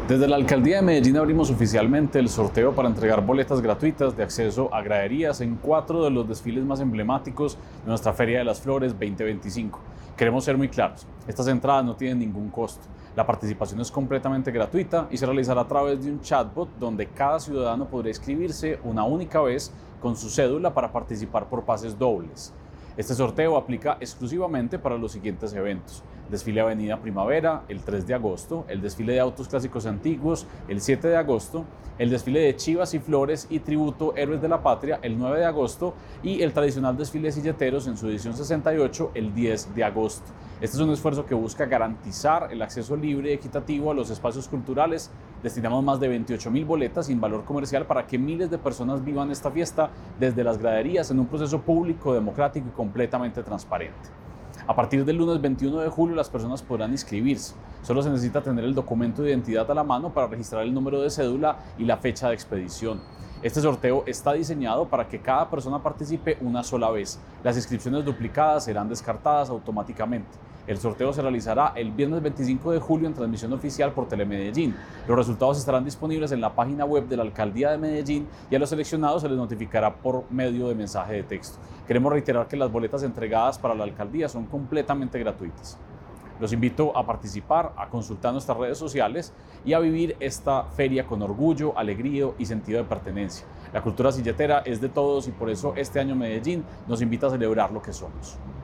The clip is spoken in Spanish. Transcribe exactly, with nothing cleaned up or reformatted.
Desde la Alcaldía de Medellín abrimos oficialmente el sorteo para entregar boletas gratuitas de acceso a graderías en cuatro de los desfiles más emblemáticos de nuestra Feria de las Flores veinte veinticinco. Queremos ser muy claros, estas entradas no tienen ningún costo. La participación es completamente gratuita y se realizará a través de un chatbot donde cada ciudadano podrá inscribirse una única vez con su cédula para participar por pases dobles. Este sorteo aplica exclusivamente para los siguientes eventos: Desfile Avenida Primavera el tres de agosto, el Desfile de Autos Clásicos Antiguos el siete de agosto, el Desfile de Chivas y Flores y Tributo Héroes de la Patria el nueve de agosto y el tradicional Desfile de Silleteros en su edición sesenta y ocho el diez de agosto. Este es un esfuerzo que busca garantizar el acceso libre y equitativo a los espacios culturales. Destinamos más de veintiocho mil boletas sin valor comercial para que miles de personas vivan esta fiesta desde las graderías en un proceso público, democrático y completamente transparente. A partir del lunes veintiuno de julio las personas podrán inscribirse. Solo se necesita tener el documento de identidad a la mano para registrar el número de cédula y la fecha de expedición. Este sorteo está diseñado para que cada persona participe una sola vez. Las inscripciones duplicadas serán descartadas automáticamente. El sorteo se realizará el viernes veinticinco de julio en transmisión oficial por Telemedellín. Los resultados estarán disponibles en la página web de la Alcaldía de Medellín y a los seleccionados se les notificará por medio de mensaje de texto. Queremos reiterar que las boletas entregadas para la Alcaldía son completamente gratuitas. Los invito a participar, a consultar nuestras redes sociales y a vivir esta feria con orgullo, alegría y sentido de pertenencia. La cultura silletera es de todos y por eso este año Medellín nos invita a celebrar lo que somos.